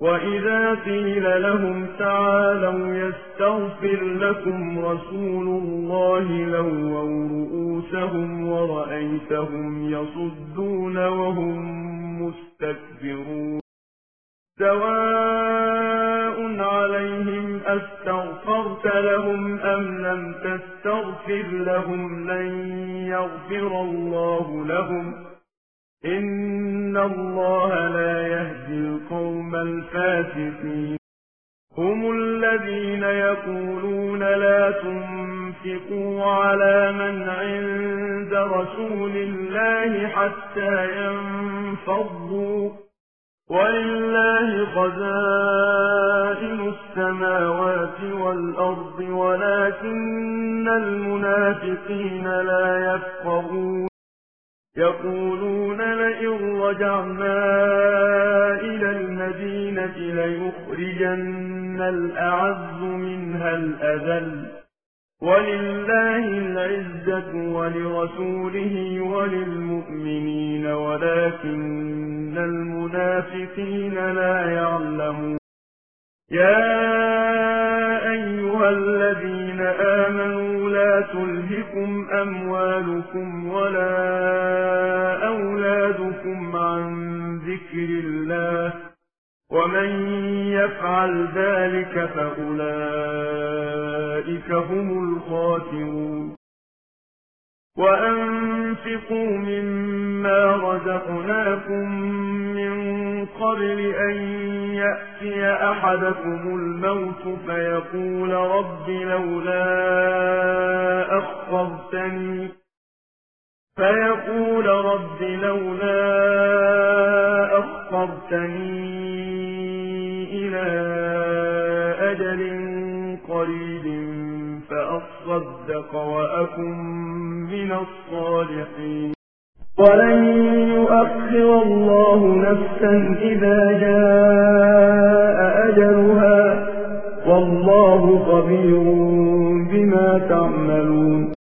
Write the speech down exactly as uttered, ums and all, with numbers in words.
وإذا قيل لهم تعالوا يستغفر لكم رسول الله لووا رؤوسهم ورأيتهم يصدون وهم مستكبرون سواء عليهم أستغفرت لهم أم لم تستغفر لهم لن يغفر الله لهم إن الله لا يهدي القوم الفاسقين هم الذين يقولون لا تنفقوا على من عند رسول الله حتى ينفضوا ولله خزائن السماوات والأرض ولكن المنافقين لا يفقهون يقولون لئن رجعنا إلى المدينة ليخرجن الأعز منها الأذل ولله العزة ولرسوله وللمؤمنين ولكن المنافقين لا يعلمون يا أيها الذين آمنوا لا تلهكم أموالكم ولا أولادكم عن ذكر الله ومن يفعل ذلك فأولئك هم الخاسرون وأنفقوا مما رزقناكم من قبل أن يأتي أحدكم الموت فيقول رب لولا أخرتني فيقول رب لولا أخرتني إلى أجل قريب فأصدق وأكن من الصالحين ولن يؤخر الله نفسا إذا جاء أجلها والله خبير بما تعملون